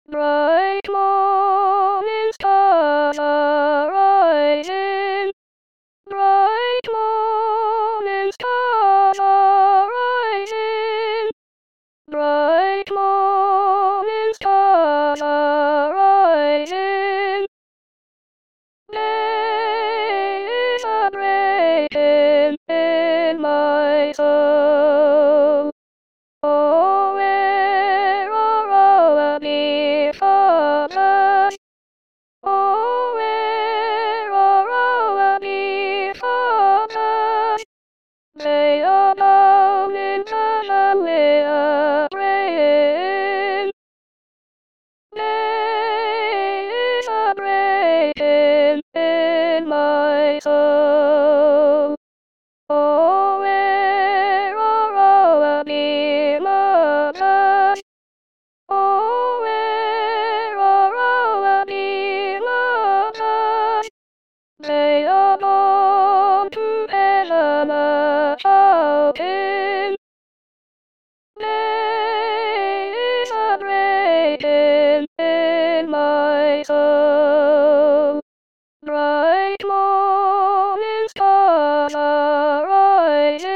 Bright morning stars are rising. Bright morning stars are rising. Bright morning stars are rising. Day is a breaking in my soul. Oh, where are our dear fathers? Oh, where are our dear fathers? They are down in heaven, they are praying. Day is a breaking in my soul. Oh, where are our dear mothers? Oh, where are our dear mothers? They are gone to heaven a-shouting. Day is a breaking in my soul. Bright morning stars are rising.